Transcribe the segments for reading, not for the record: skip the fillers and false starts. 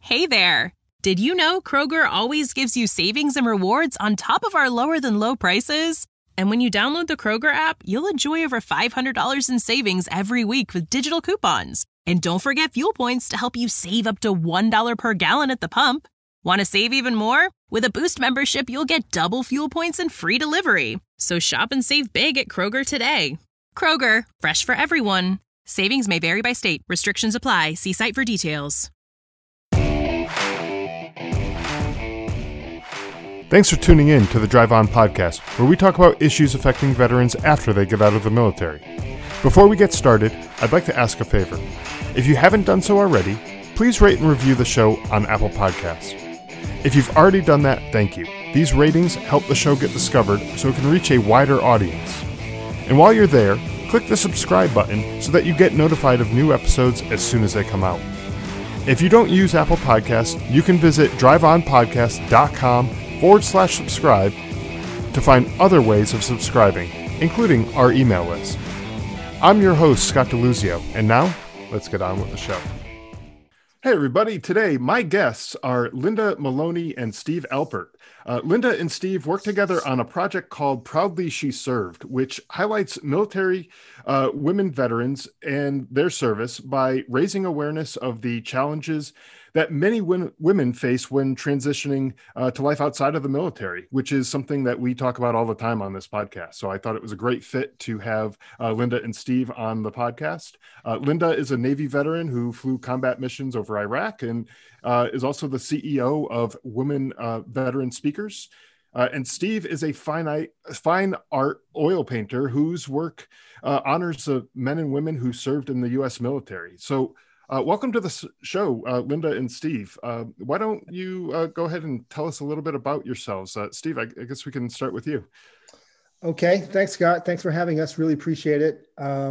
Hey there! Did you know Kroger always gives you savings and rewards on top of our lower-than-low prices? And when you download the Kroger app, you'll enjoy over $500 in savings every week with digital coupons. And don't forget fuel points to help you save up to $1 per gallon at the pump. Want to save even more? With a Boost membership, you'll get double fuel points and free delivery. So shop and save big at Kroger today. Kroger, fresh for everyone. Savings may vary by state. Restrictions apply. See site for details. Thanks for tuning in to the Drive On podcast, where we talk about issues affecting veterans after they get out of the military. Before we get started, I'd like to ask a favor. If you haven't done so already, please rate and review the show on Apple Podcasts. If you've already done that, thank you. These ratings help the show get discovered so it can reach a wider audience. And while you're there, click the subscribe button so that you get notified of new episodes as soon as they come out. If you don't use Apple Podcasts, you can visit driveonpodcast.com/subscribe to find other ways of subscribing, including our email list. I'm your host, Scott DeLuzio, and now, let's get on with the show. Hey everybody, today my guests are Linda Maloney and Steve Alpert. Linda and Steve work together on a project called Proudly She Served, which highlights military women veterans and their service by raising awareness of the challenges that many women face when transitioning to life outside of the military, which is something that we talk about all the time on this podcast. So I thought it was a great fit to have Linda and Steve on the podcast. Linda is a Navy veteran who flew combat missions over Iraq and is also the CEO of Women Veteran Speakers. And Steve is a fine art oil painter whose work honors the men and women who served in the U.S. military. So welcome to the show, Linda and Steve. Why don't you go ahead and tell us a little bit about yourselves? Steve, I guess we can start with you. Okay. Thanks, Scott. Thanks for having us. Really appreciate it.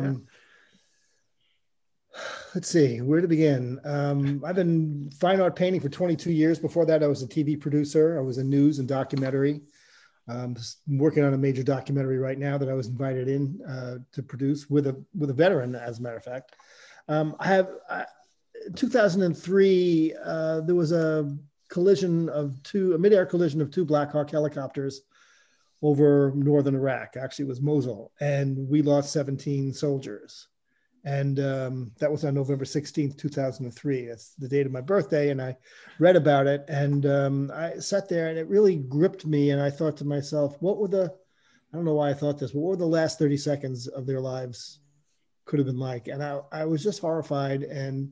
Let's see, where to begin? I've been fine art painting for 22 years. Before that, I was a TV producer. I was in news and documentary. I'm working on a major documentary right now that I was invited in to produce with a veteran, as a matter of fact. In 2003, there was a mid-air collision of two Black Hawk helicopters over northern Iraq. Actually, it was Mosul, and we lost 17 soldiers. And that was on November 16th, 2003. That's the date of my birthday, and I read about it, and I sat there, and it really gripped me, and I thought to myself, I don't know why I thought this, but what were the last 30 seconds of their lives could have been like? And I was just horrified. And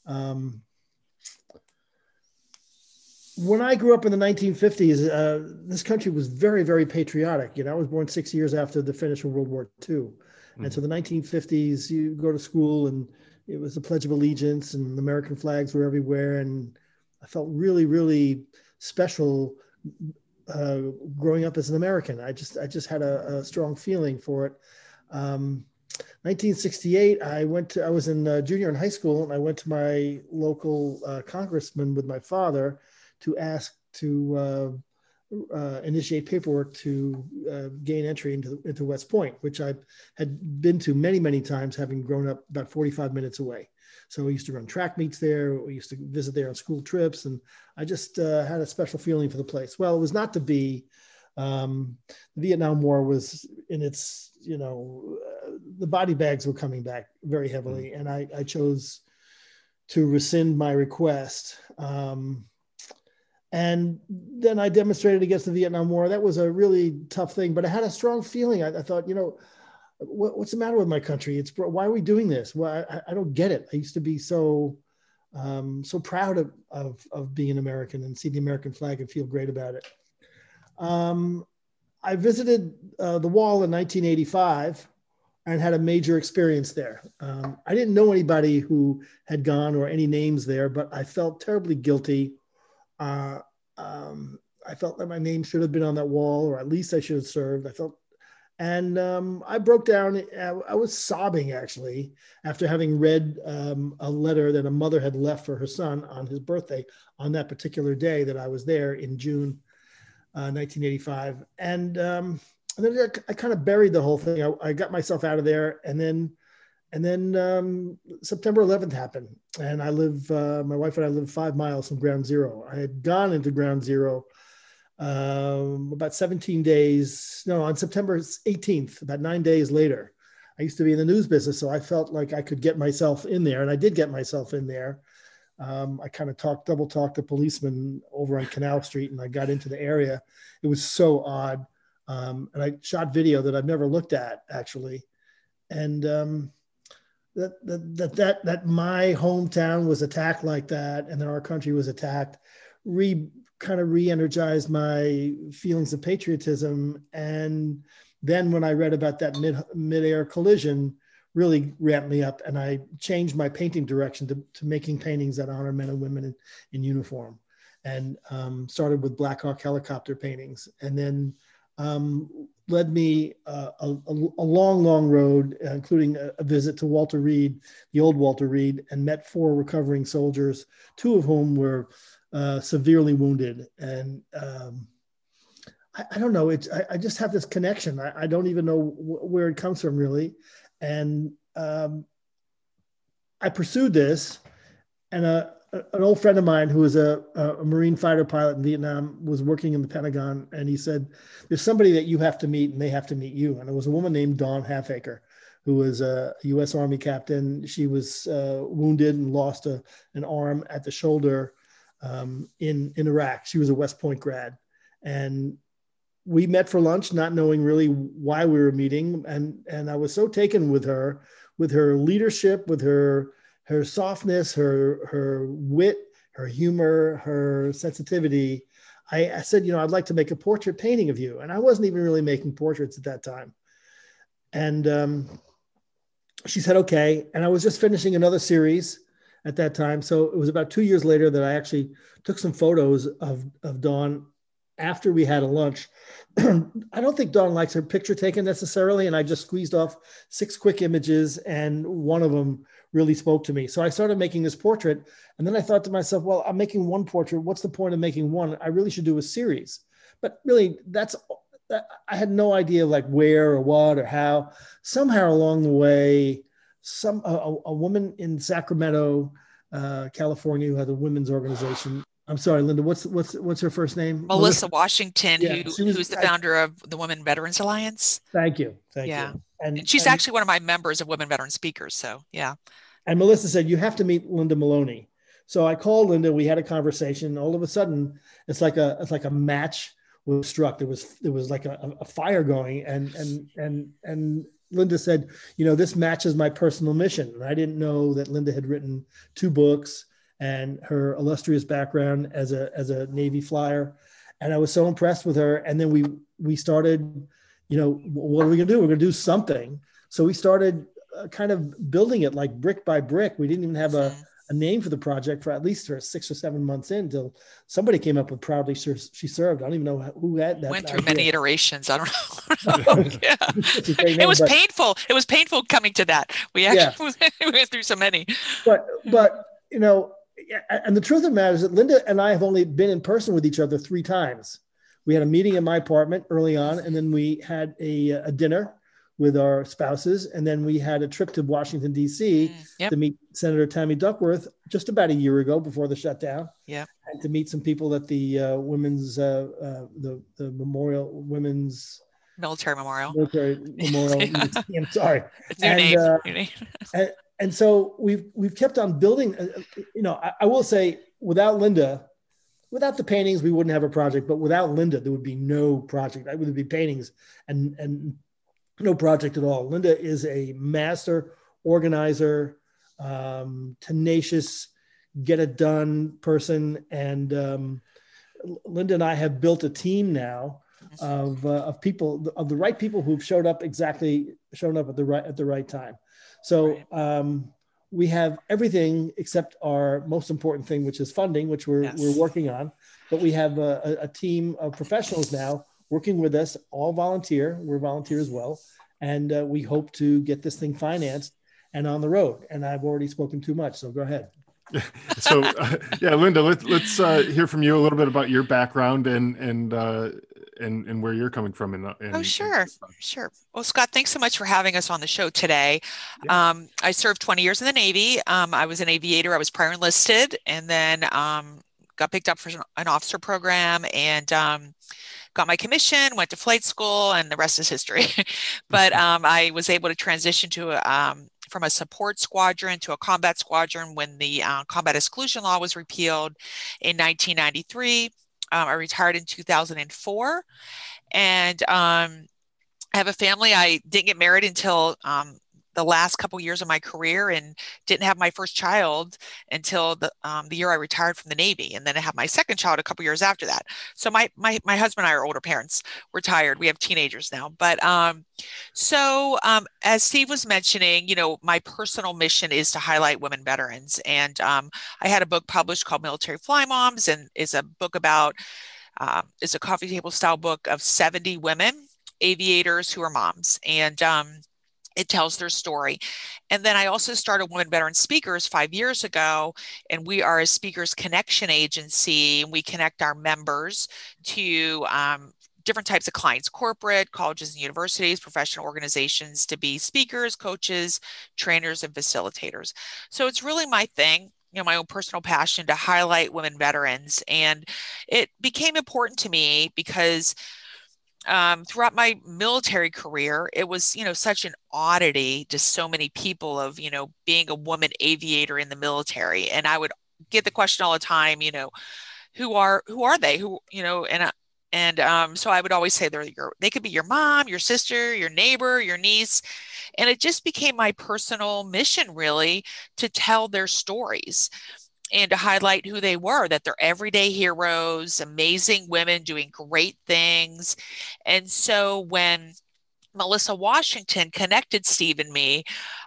when I grew up in the 1950s, this country was very, very patriotic. You know, I was born 6 years after the finish of World War II. Mm-hmm. And so the 1950s, you go to school and it was the Pledge of Allegiance and the American flags were everywhere. And I felt really, really special growing up as an American. I just had a strong feeling for it. 1968, I was in junior in high school, and I went to my local congressman with my father to ask to initiate paperwork to gain entry into West Point, which I had been to many, many times, having grown up about 45 minutes away. So we used to run track meets there. We used to visit there on school trips, and I just had a special feeling for the place. Well, it was not to be. The Vietnam War was in its, the body bags were coming back very heavily, and I chose to rescind my request. And then I demonstrated against the Vietnam War. That was a really tough thing, but I had a strong feeling. I thought, what's the matter with my country? Why are we doing this? Well, I don't get it. I used to be so proud of being an American and see the American flag and feel great about it. I visited the wall in 1985 and had a major experience there. I didn't know anybody who had gone or any names there, but I felt terribly guilty. I felt that my name should have been on that wall, or at least I should have served. I broke down. I was sobbing, actually, after having read a letter that a mother had left for her son on his birthday on that particular day that I was there in June 1985. And then I kind of buried the whole thing. I got myself out of there. And then And then September 11th happened, and my wife and I live 5 miles from Ground Zero. I had gone into Ground Zero about 17 days, no, on September 18th, about 9 days later. I used to be in the news business, so I felt like I could get myself in there, and I did get myself in there. I kind of double talked to policemen over on Canal Street, and I got into the area. It was so odd. And I shot video that I've never looked at, actually. And that my hometown was attacked like that, and then our country was attacked, kind of re-energized my feelings of patriotism. And then when I read about that mid-air collision, really ramped me up, and I changed my painting direction to making paintings that honor men and women in uniform, and started with Black Hawk helicopter paintings, and then led me a long road, including a visit to Walter Reed, the old Walter Reed, and met 4 recovering soldiers, 2 of whom were severely wounded. And I don't know, I just have this connection. I don't even know where it comes from, really. And I pursued this, and an old friend of mine who was a Marine fighter pilot in Vietnam was working in the Pentagon, and he said, there's somebody that you have to meet, and they have to meet you. And it was a woman named Dawn Halfacre, who was a U.S. Army captain. She was wounded and lost an arm at the shoulder in Iraq. She was a West Point grad. And we met for lunch, not knowing really why we were meeting. And I was so taken with her leadership, with her softness, her wit, her humor, her sensitivity. I said, I'd like to make a portrait painting of you. And I wasn't even really making portraits at that time. And she said, okay. And I was just finishing another series at that time. So it was about 2 years later that I actually took some photos of Dawn after we had a lunch. I don't think Dawn likes her picture taken necessarily. And I just squeezed off 6 quick images, and one of them really spoke to me. So I started making this portrait. And then I thought to myself, well, I'm making one portrait. What's the point of making one? I really should do a series. But really, I had no idea like where or what or how. Somehow along the way, a woman in Sacramento, California, who has a women's organization. I'm sorry, Linda, what's her first name? Melissa Washington, who's the founder of the Women Veterans Alliance. Thank you. Yeah. And she's actually one of my members of Women Veteran Speakers. So, yeah. And Melissa said, you have to meet Linda Maloney. So I called Linda, we had a conversation. All of a sudden, it's like a match was struck. There was like a fire going, and Linda said, this matches my personal mission. And I didn't know that Linda had written 2 books and her illustrious background as a Navy flyer. And I was so impressed with her. And then we started, what are we going to do? We're going to do something. So we started kind of building it like brick by brick. We didn't even have a name for the project for 6 or 7 months in, until somebody came up with Proudly She Served. I don't even know who had that. Went through many iterations. I don't know. Yeah. It was painful. It was painful coming to that. We actually went through so many. But and the truth of the matter is that Linda and I have only been in person with each other 3 times. We had a meeting in my apartment early on, and then we had a dinner with our spouses, and then we had a trip to Washington, D.C. To meet Senator Tammy Duckworth just about a year ago before the shutdown. Yeah, and to meet some people at the women's the Memorial Women's Military Memorial. Museum. Sorry, new name. And so we've kept on building. I will say, without Linda, without the paintings, we wouldn't have a project. But without Linda, there would be no project. There would be paintings and no project at all. Linda is a master organizer, tenacious, get it done person. And Linda and I have built a team now of people, of the right people who've shown up at the right time. So we have everything except our most important thing, which is funding, which we're working on. But we have a team of professionals now working with us, all volunteer. We're volunteer as well. And we hope to get this thing financed and on the road. And I've already spoken too much, so go ahead. So, Linda, let's hear from you a little bit about your background and and where you're coming from Sure. Well, Scott, thanks so much for having us on the show today. Yeah. I served 20 years in the Navy. I was an aviator. I was prior enlisted, and then got picked up for an officer program, and got my commission, went to flight school, and the rest is history. But I was able to transition from a support squadron to a combat squadron when the combat exclusion law was repealed in 1993. I retired in 2004, and I have a family. I didn't get married until the last couple years of my career, and didn't have my first child until the year I retired from the Navy, and then I had my second child a couple years after that. So my husband and I are older parents. We're retired. We have teenagers now. But as Steve was mentioning, my personal mission is to highlight women veterans, and I had a book published called Military Fly Moms, and is a book about it's a coffee table style book of 70 women aviators who are moms, and it tells their story. And then I also started Women Veteran Speakers 5 years ago, and we are a speakers connection agency, and we connect our members to different types of clients: corporate, colleges and universities, professional organizations, to be speakers, coaches, trainers, and facilitators. So it's really my thing, my own personal passion to highlight women veterans. And it became important to me because throughout my military career, it was, such an oddity to so many people of, being a woman aviator in the military. And I would get the question all the time, who are they? So I would always say they could be your mom, your sister, your neighbor, your niece. And it just became my personal mission, really, to tell their stories and to highlight who they were, that they're everyday heroes, amazing women doing great things. And so when Melissa Washington connected Steve and me,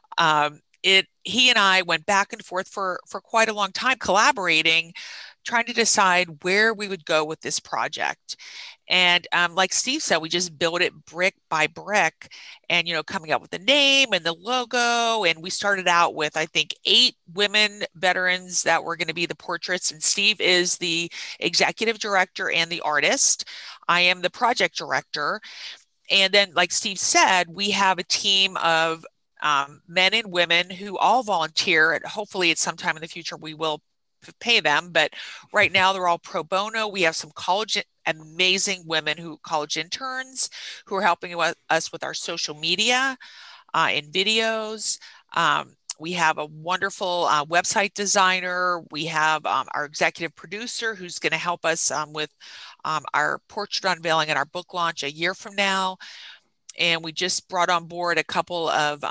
he and I went back and forth for quite a long time, collaborating, trying to decide where we would go with this project. And like Steve said, we just built it brick by brick, and, coming up with the name and the logo. And we started out with, I think, 8 women veterans that were going to be the portraits. And Steve is the executive director and the artist. I am the project director. And then, like Steve said, we have a team of men and women who all volunteer. And hopefully at some time in the future, we will pay them. But right now they're all pro bono. We have some amazing women college interns who are helping us with our social media and videos. We have a wonderful website designer. We have our executive producer who's going to help us with our portrait unveiling and our book launch a year from now. And we just brought on board a couple of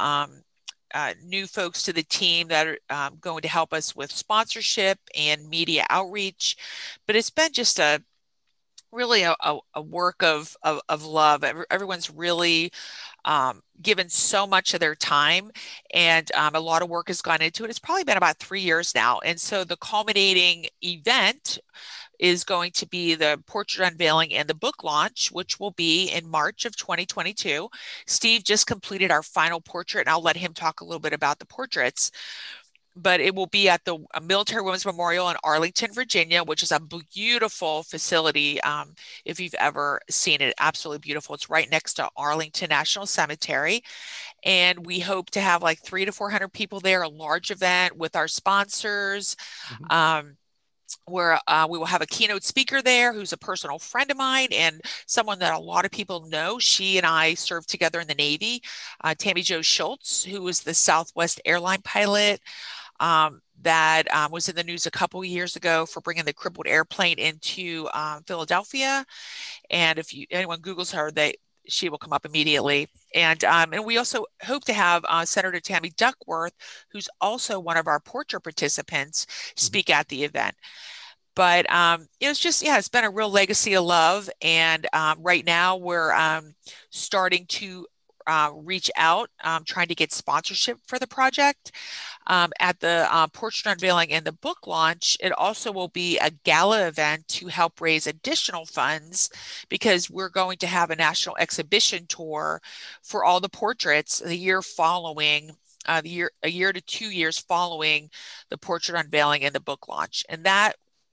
new folks to the team that are going to help us with sponsorship and media outreach. But it's been just really a work of love. Everyone's really given so much of their time, and a lot of work has gone into it. It's probably been about 3 years now. And so the culminating event is going to be the portrait unveiling and the book launch, which will be in March of 2022. Steve just completed our final portrait, and I'll let him talk a little bit about the portraits. But it will be at the Military Women's Memorial in Arlington, Virginia, which is a beautiful facility. If you've ever seen it, absolutely beautiful. It's right next to Arlington National Cemetery. And we hope to have like 300 to 400 people there, a large event with our sponsors. Mm-hmm. Where we will have a keynote speaker there who's a personal friend of mine and someone that a lot of people know. She and I served together in the Navy. Tammy Jo Schultz, who was the Southwest airline pilot that was in the news a couple of years ago for bringing the crippled airplane into Philadelphia. And if anyone Googles her, she will come up immediately. And we also hope to have Senator Tammy Duckworth, who's also one of our portrait participants, speak at the event. But it's been a real legacy of love. And right now we're starting to reach out, trying to get sponsorship for the project. At the portrait unveiling and the book launch, it also will be a gala event to help raise additional funds, because we're going to have a national exhibition tour for all the portraits the year following, a year to 2 years following the portrait unveiling and the book launch. And that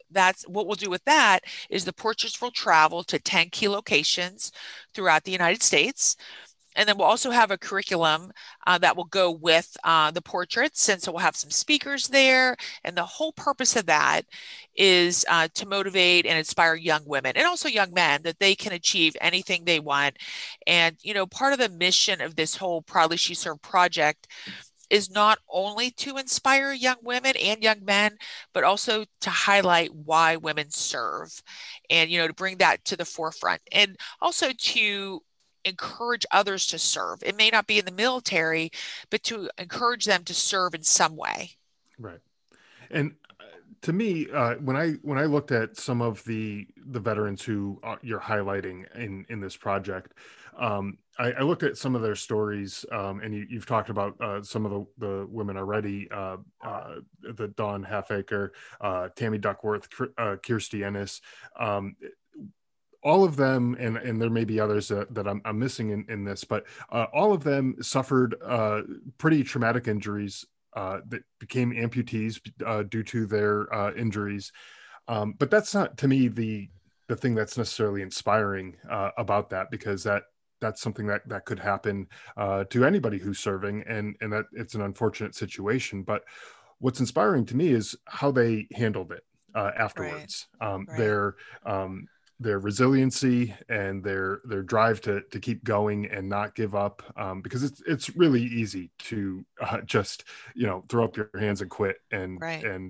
that's what we'll do with that is the portraits will travel to 10 key locations throughout the United States. And then we'll also have a curriculum that will go with the portraits. And so we'll have some speakers there. And the whole purpose of that is to motivate and inspire young women and also young men that they can achieve anything they want. And, part of the mission of this whole Proudly She Served project is not only to inspire young women and young men, but also to highlight why women serve and, to bring that to the forefront and also to encourage others to serve. It may not be in the military, but to encourage them to serve in some way. Right. And to me, when I looked at some of the veterans who you're highlighting in this project, I looked at some of their stories, and you've talked about some of the women already, the Dawn Halfacre, Tammy Duckworth, Kirstie Ennis, all of them, and there may be others that I'm missing in this, but all of them suffered pretty traumatic injuries that became amputees due to their injuries. But that's not, to me, the thing that's necessarily inspiring about that, because that's something that could happen to anybody who's serving, and that it's an unfortunate situation. But what's inspiring to me is how they handled it afterwards. Right. Their resiliency and their drive to keep going and not give up, because it's really easy to just throw up your hands and quit and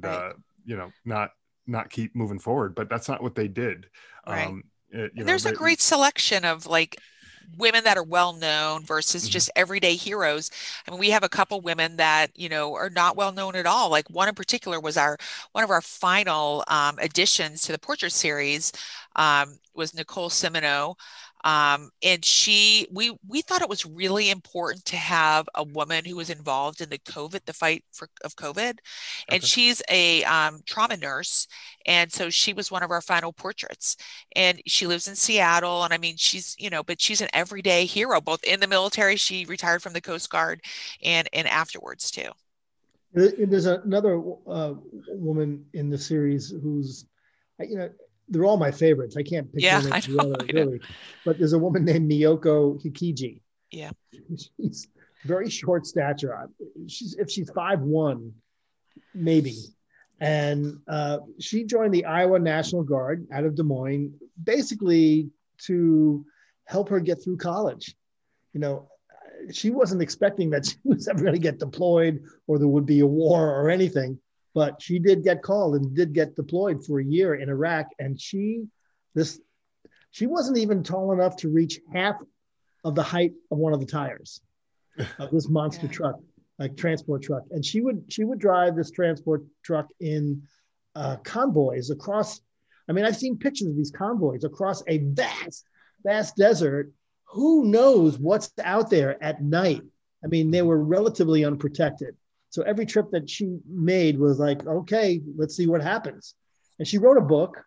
not keep moving forward. But that's not what they did. Right. There's a great selection of women that are well known versus just everyday heroes. I mean, we have a couple women that are not well known at all. Like one in particular was one of our final additions to the portrait series, was Nicole Simoneau. And we thought it was really important to have a woman who was involved in the fight of COVID. And she's a trauma nurse. And so she was one of our final portraits, and she lives in Seattle. And I mean, but she's an everyday hero, both in the military. She retired from the Coast Guard and afterwards too. There's another woman in the series who's, they're all my favorites. I can't pick one or the other, really. But there's a woman named Miyoko Hikiji. Yeah. She's very short stature. If she's 5'1", maybe. And she joined the Iowa National Guard out of Des Moines, basically to help her get through college. She wasn't expecting that she was ever going to get deployed or there would be a war or anything. But she did get called and did get deployed for a year in Iraq. And she wasn't even tall enough to reach half of the height of one of the tires of this monster truck, like transport truck. And she would drive this transport truck in convoys across. I mean, I've seen pictures of these convoys across a vast desert. Who knows what's out there at night? I mean, they were relatively unprotected. So every trip that she made was like, okay, let's see what happens. And she wrote a book,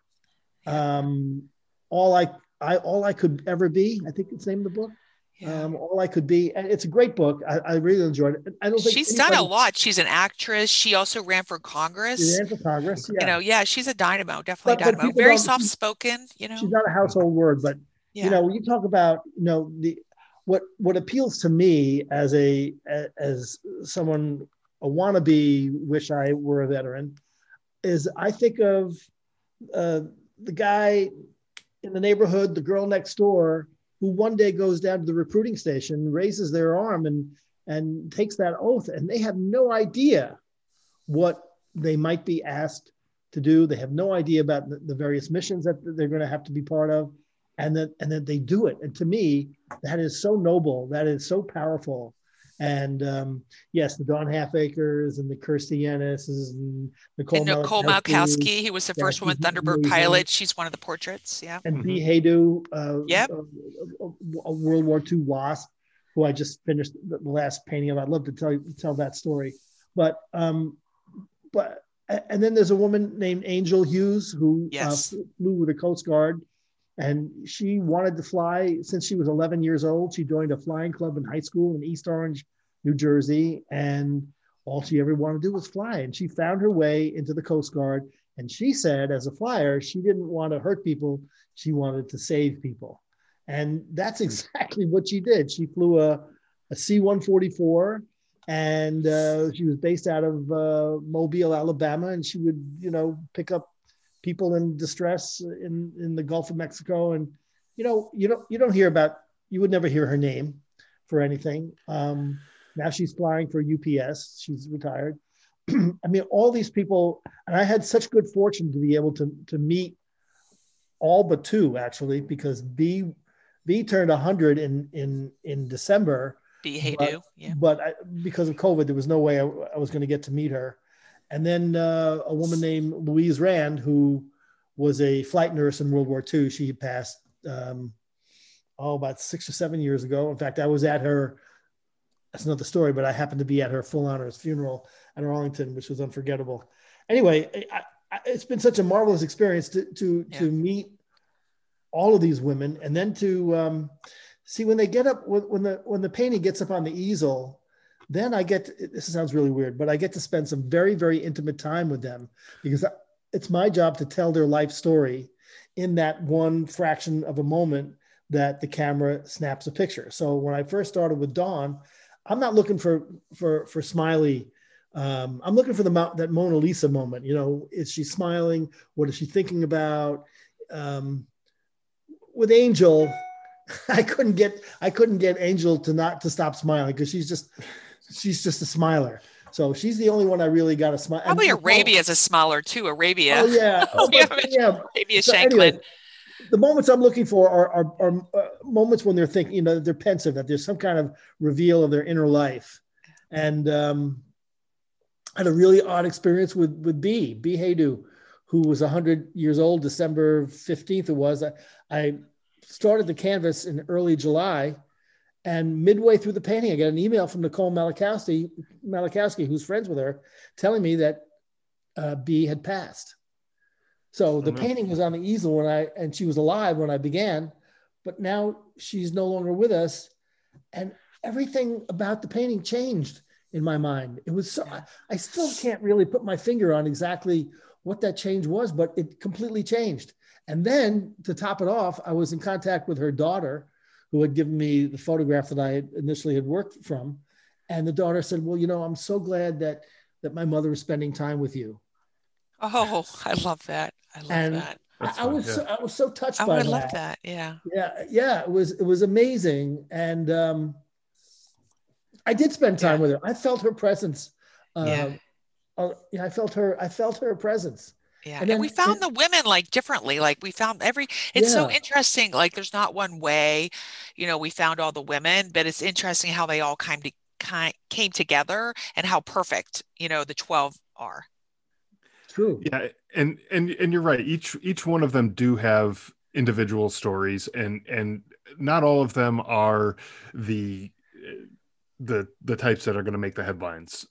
All I Could Ever Be. I think it's the name of the book. Yeah. All I Could Be. And it's a great book. I really enjoyed it. I don't think she's done a lot. She's an actress. She also ran for Congress. She ran for Congress. Yeah. She's a dynamo, definitely dynamo. Very soft-spoken, She's not a household word, but when you talk about, what appeals to me as someone, a wannabe, wish I were a veteran, is I think of the guy in the neighborhood, the girl next door, who one day goes down to the recruiting station, raises their arm and takes that oath, and they have no idea what they might be asked to do. They have no idea about the various missions that they're going to have to be part of, and then they do it. And to me, that is so noble. That is so powerful. And yes, the Dawn Halfacres and the Kirstie Ennis and Nicole Malkowski, who was the first woman Thunderbird pilot. She's one of the portraits. Yeah. And Bee Haydu, a World War II WASP, who I just finished the last painting of. I'd love to tell that story. But and then there's a woman named Angel Hughes who flew with the Coast Guard. And she wanted to fly since she was 11 years old. She joined a flying club in high school in East Orange, New Jersey. And all she ever wanted to do was fly. And she found her way into the Coast Guard. And she said, as a flyer, she didn't want to hurt people. She wanted to save people. And that's exactly what she did. She flew a C-144, and she was based out of Mobile, Alabama. And she would, pick up people in distress in the Gulf of Mexico. And, you would never hear her name for anything. Now she's flying for UPS. She's retired. I mean, all these people, and I had such good fortune to be able to meet all but two, actually, because B turned 100 in December. But because of COVID, there was no way I was going to get to meet her. And then a woman named Louise Rand, who was a flight nurse in World War II. She passed about 6 or 7 years ago. In fact, I was at her. That's another story, but I happened to be at her full honors funeral at Arlington, which was unforgettable. Anyway, it's been such a marvelous experience to meet all of these women, and then to see when they get up, when the painting gets up on the easel, then this sounds really weird, but I get to spend some very, very intimate time with them, because it's my job to tell their life story in that one fraction of a moment that the camera snaps a picture. So when I first started with Dawn, I'm not looking for Smiley. I'm looking for that Mona Lisa moment. Is she smiling? What is she thinking about? With Angel, I couldn't get Angel to stop smiling, because she's just a smiler. So she's the only one I really got to smile. Probably Arabia is a smiler too. Arabia. Oh yeah. Arabia so Shanklin. Anyway, the moments I'm looking for are moments when they're thinking, they're pensive, that there's some kind of reveal of their inner life. And I had a really odd experience with B Haydu, who was 100 years old, December 15th it was. I started the canvas in early July, and midway through the painting, I got an email from Nicole Malachowski, who's friends with her, telling me that B had passed. So the painting was on the easel and she was alive when I began, but now she's no longer with us. And everything about the painting changed in my mind. It was so, I still can't really put my finger on exactly what that change was, but it completely changed. And then to top it off, I was in contact with her daughter, who had given me the photograph that I initially had worked from. And the daughter said, well, I'm so glad that my mother is spending time with you. Oh, I love that. I was so touched by that. I love that. Yeah. Yeah. It was amazing. And I did spend time with her. I felt her presence. I felt her presence. Yeah. And we found the women differently. We found it's so interesting. There's not one way, we found all the women, but it's interesting how they all came together and how perfect, the 12 are. True. Yeah. And you're right. Each one of them do have individual stories, and not all of them are the types that are going to make the headlines.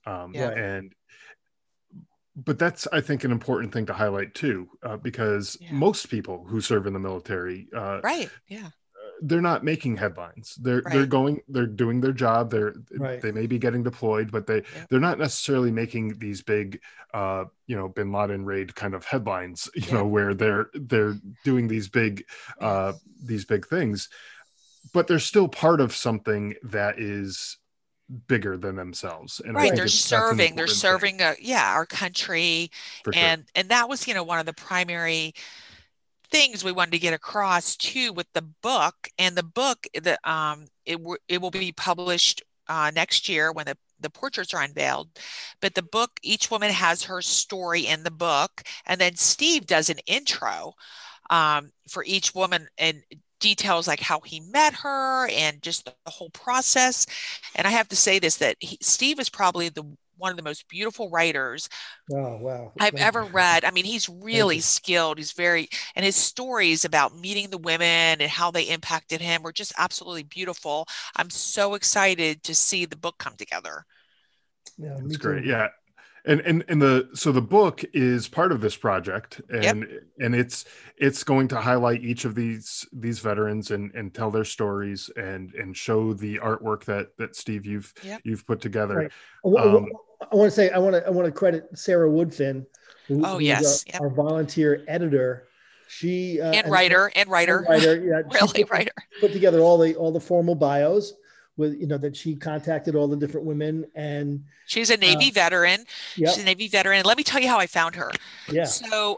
But that's, I think, an important thing to highlight too, because most people who serve in the military, they're not making headlines. They're doing their job. They may be getting deployed, but they're not necessarily making these big, Bin Laden raid kind of headlines, where they're doing these big things, but they're still part of something that is bigger than themselves. And they're serving our country. Sure. And that was, one of the primary things we wanted to get across too with the book. And the book, it will be published next year when the portraits are unveiled. But the book, each woman has her story in the book, and then Steve does an intro for each woman and details how he met her and just the whole process. And I have to say this, that Steve is probably one of the most beautiful writers I've ever read. I mean, he's really skilled. He's and his stories about meeting the women and how they impacted him were just absolutely beautiful. I'm so excited to see the book come together. Yeah, that's great. Yeah. And the book is part of this project, and it's going to highlight each of these veterans and tell their stories and show the artwork that Steve you've put together. Right. I want to say I want to credit Sarah Woodfin, Oh, who's yes. Yep. our volunteer editor. She And writer. Yeah, she Really, writer. put together all the formal bios with, that she contacted all the different women, and she's a Navy veteran. Yep. She's a Navy veteran. And let me tell you how I found her. Yeah. So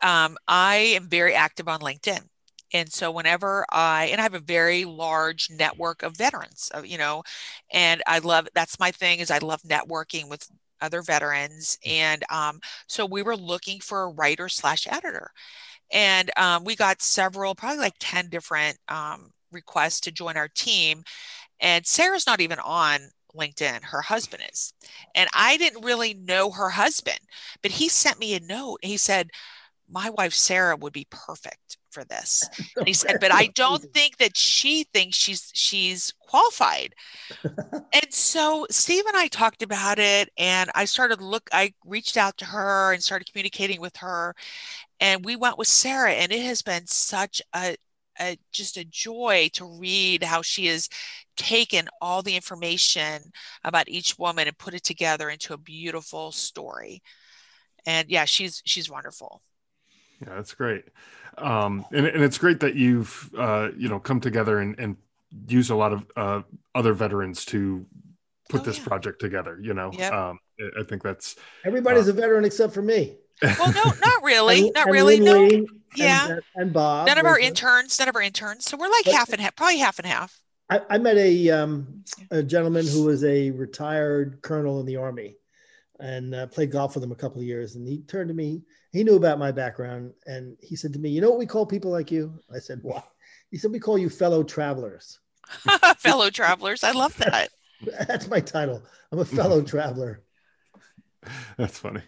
I am very active on LinkedIn. And so whenever I have a very large network of veterans, and that's my thing, is I love networking with other veterans. And so we were looking for a writer / editor. And we got several, probably like 10 different requests to join our team. And Sarah's not even on LinkedIn. Her husband is. And I didn't really know her husband, but he sent me a note. He said, my wife, Sarah, would be perfect for this. And he said, but I don't think that she thinks she's qualified. And so Steve and I talked about it, and I reached out to her and started communicating with her, and we went with Sarah, and it has been such just a joy to read how she has taken all the information about each woman and put it together into a beautiful story. And yeah, she's wonderful. Yeah, that's great. And it's great that you've, come together and use a lot of other veterans to put this project together. Yep. I think that's everybody's a veteran except for me. Well, no, not really. Not really. No. Yeah. And Bob. None of our interns. So we're like half and half, probably half and half. I met a gentleman who was a retired colonel in the Army, and played golf with him a couple of years. And he turned to me. He knew about my background, and he said to me, "You know what we call people like you?" I said, "What?" He said, "We call you fellow travelers." Fellow travelers. I love that. That's my title. I'm a fellow traveler. That's funny.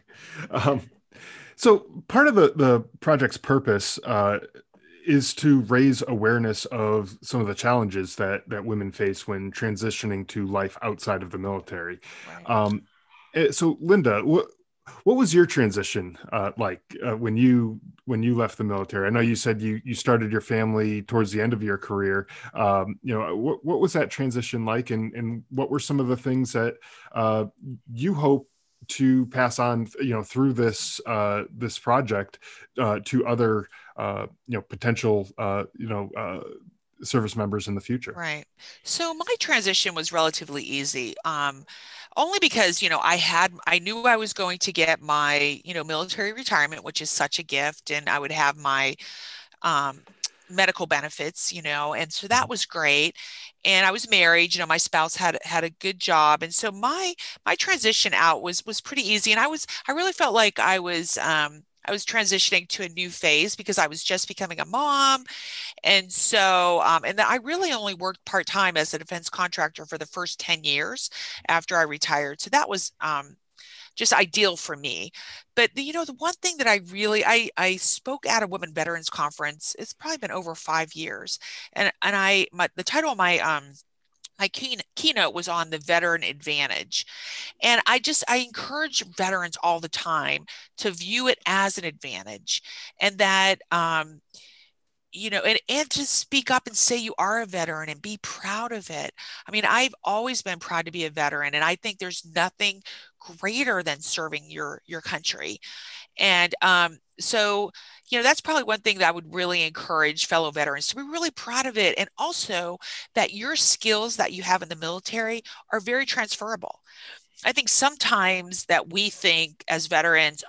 So part of the project's purpose is to raise awareness of some of the challenges that women face when transitioning to life outside of the military. Right. So Linda, what was your transition like when you left the military? I know you said you started your family towards the end of your career. What was that transition like, and what were some of the things that you hope to pass on, through this project to other, potential, service members in the future? Right. So my transition was relatively easy. Only because, I knew I was going to get my, military retirement, which is such a gift, and I would have my medical benefits, and so that was great. And I was married, my spouse had a good job. And so my transition out was pretty easy. And I really felt like I was transitioning to a new phase because I was just becoming a mom. And so, and I really only worked part-time as a defense contractor for the first 10 years after I retired. So that was just ideal for me. But the one thing that I spoke at a Women Veterans Conference. It's probably been over 5 years, and the title of my keynote was on the veteran advantage. And I encourage veterans all the time to view it as an advantage, and that, and to speak up and say you are a veteran and be proud of it. I mean, I've always been proud to be a veteran, and I think there's nothing greater than serving your country. And so, that's probably one thing that I would really encourage fellow veterans to be really proud of it. And also that your skills that you have in the military are very transferable. I think sometimes that we think as veterans,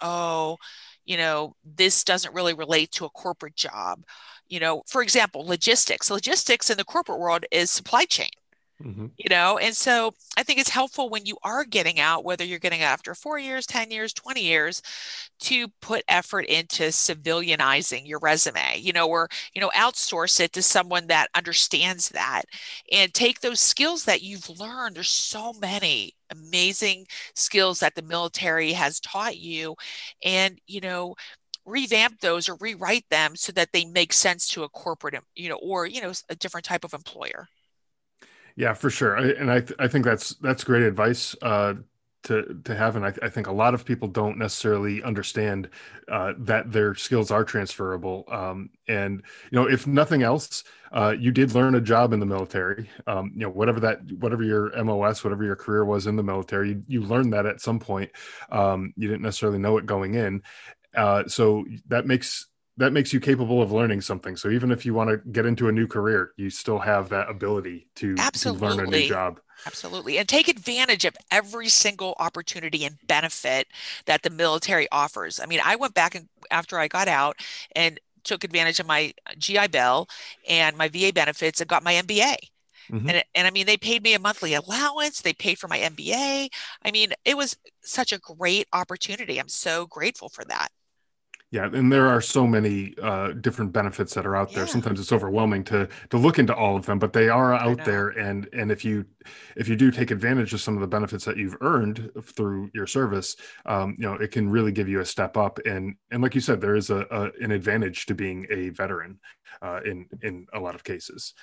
this doesn't really relate to a corporate job. For example, logistics in the corporate world is supply chain. Mm-hmm. And so I think it's helpful when you are getting out, whether you're getting out after 4 years, 10 years, 20 years, to put effort into civilianizing your resume, or, outsource it to someone that understands that, and take those skills that you've learned. There's so many amazing skills that the military has taught you, and, revamp those or rewrite them so that they make sense to a corporate, or, a different type of employer. Yeah, for sure. I think that's great advice to have, and I think a lot of people don't necessarily understand that their skills are transferable. And if nothing else, you did learn a job in the military. Whatever your MOS, whatever your career was in the military, you learned that at some point. You didn't necessarily know it going in, so that makes you capable of learning something. So even if you want to get into a new career, you still have that ability to learn a new job. Absolutely. And take advantage of every single opportunity and benefit that the military offers. I mean, I went back after I got out and took advantage of my GI Bill and my VA benefits and got my MBA. Mm-hmm. And I mean, they paid me a monthly allowance. They paid for my MBA. I mean, it was such a great opportunity. I'm so grateful for that. Yeah, and there are so many different benefits that are out there. Sometimes it's overwhelming to look into all of them, but they are out there. And if you do take advantage of some of the benefits that you've earned through your service, it can really give you a step up. And like you said, there is an advantage to being a veteran in a lot of cases.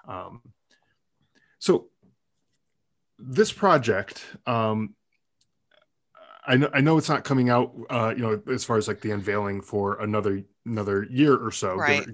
So this project. I know it's not coming out, as far as like the unveiling for another year or so. Right.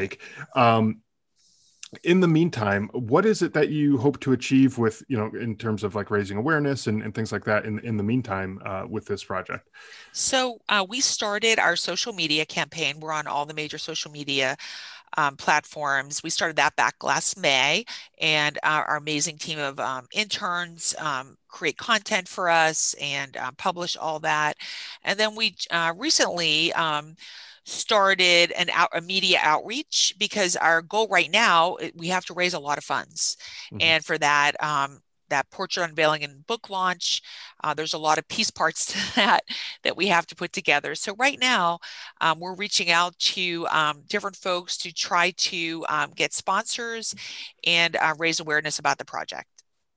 In the meantime, what is it that you hope to achieve with, in terms of like raising awareness and things like that in the meantime with this project? So we started our social media campaign. We're on all the major social media platforms. We started that back last May, and our amazing team of interns create content for us and publish all that. And then we recently started a media outreach, because our goal right now, we have to raise a lot of funds. Mm-hmm. And for that, that portrait unveiling and book launch, there's a lot of piece parts to that we have to put together. So right now, we're reaching out to different folks to try to get sponsors and raise awareness about the project.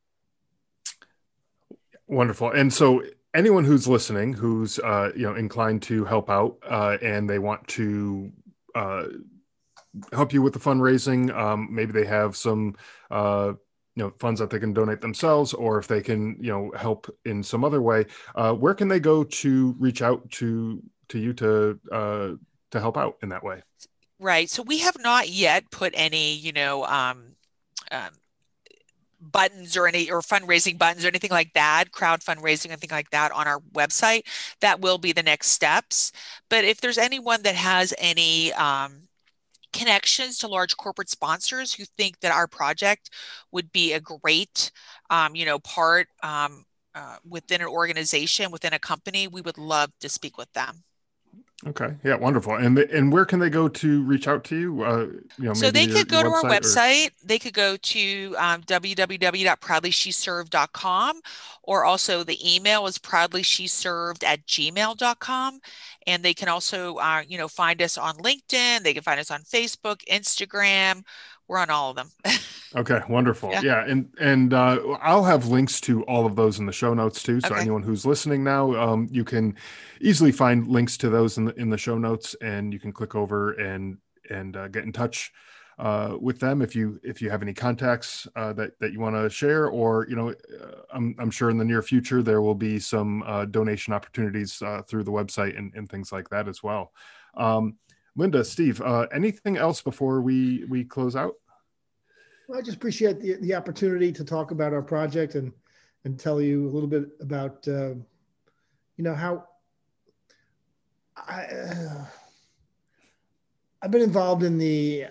Wonderful. And so anyone who's listening, who's inclined to help out and they want to help you with the fundraising, maybe they have some funds that they can donate themselves, or if they can help in some other way, where can they go to reach out to you to help out in that way? Right. So we have not yet put any buttons or fundraising buttons or anything like that, crowd fundraising, anything like that on our website. That will be the next steps. But if there's anyone that has any connections to large corporate sponsors who think that our project would be a great, part within an organization, within a company, we would love to speak with them. Okay. Yeah. Wonderful. And where can they go to reach out to you? So they could go to our website. They could go to www.proudlysheserved.com, or also the email is proudlysheserved@gmail.com. And they can also, find us on LinkedIn. They can find us on Facebook, Instagram. We're on all of them. Okay, wonderful. Yeah. And I'll have links to all of those in the show notes too. So anyone who's listening now, you can easily find links to those in the show notes, and you can click over and get in touch with them if you have any contacts that you want to share, or I'm sure in the near future there will be some donation opportunities through the website and things like that as well. Linda, Steve, anything else before we close out? Well, I just appreciate the opportunity to talk about our project and tell you a little bit about how I've been involved in the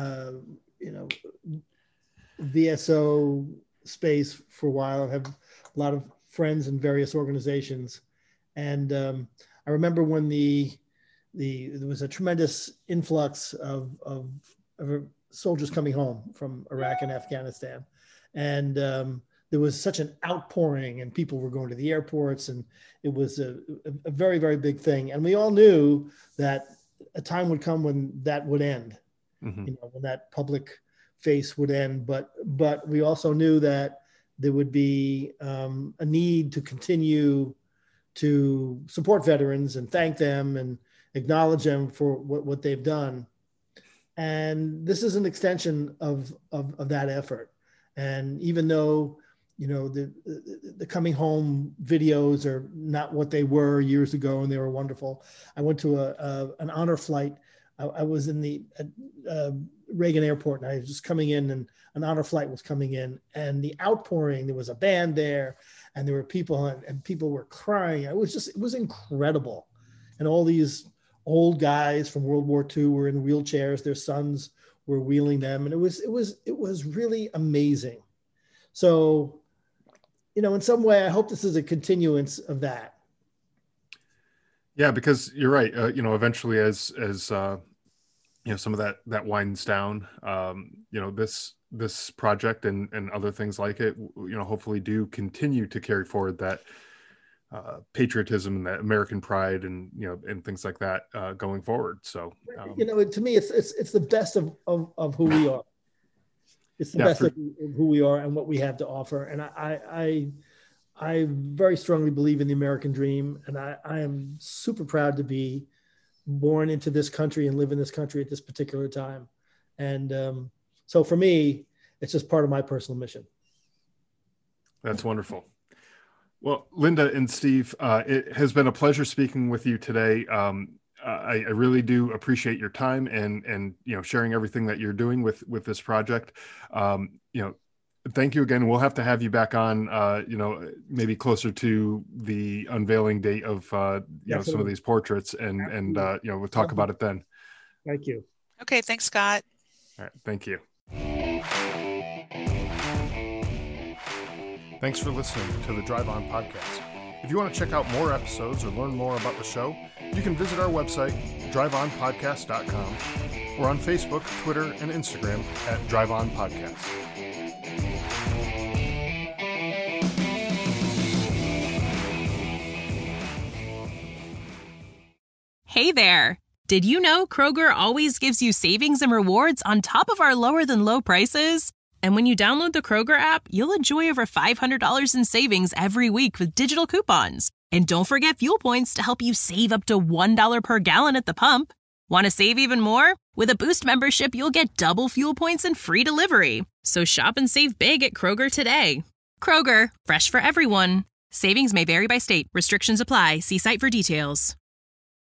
VSO space for a while. I have a lot of friends in various organizations, and I remember when there was a tremendous influx of soldiers coming home from Iraq and Afghanistan, and there was such an outpouring, and people were going to the airports, and it was a very, very big thing. And we all knew that a time would come when that would end, mm-hmm. When that public face would end. But we also knew that there would be a need to continue to support veterans and thank them and acknowledge them for what they've done. And this is an extension of that effort. And even though the coming home videos are not what they were years ago, and they were wonderful. I went to an honor flight. I was in the Reagan Airport, and I was just coming in, and an honor flight was coming in, and the outpouring, there was a band there, and there were people, and people were crying. It was incredible. And all these old guys from World War II were in wheelchairs. Their sons were wheeling them. And it was really amazing. So, in some way, I hope this is a continuance of that. Yeah, because you're right. Eventually as some of that winds down, this project and other things like it, hopefully do continue to carry forward that patriotism and that American pride and things like that going forward. So, to me, it's the best of who we are. It's the best of who we are and what we have to offer. And I very strongly believe in the American dream. And I am super proud to be born into this country and live in this country at this particular time. And so for me, it's just part of my personal mission. That's wonderful. Well, Linda and Steve, it has been a pleasure speaking with you today. I really do appreciate your time and sharing everything that you're doing with this project. Thank you again. We'll have to have you back on, maybe closer to the unveiling date of some of these portraits, and we'll talk about it then. Thank you. Okay, thanks, Scott. All right, thank you. Thanks for listening to the Drive On Podcast. If you want to check out more episodes or learn more about the show, you can visit our website, driveonpodcast.com, or on Facebook, Twitter, and Instagram at Drive On Podcast. Hey there! Did you know Kroger always gives you savings and rewards on top of our lower than low prices? And when you download the Kroger app, you'll enjoy over $500 in savings every week with digital coupons. And don't forget fuel points to help you save up to $1 per gallon at the pump. Want to save even more? With a Boost membership, you'll get double fuel points and free delivery. So shop and save big at Kroger today. Kroger, fresh for everyone. Savings may vary by state. Restrictions apply. See site for details.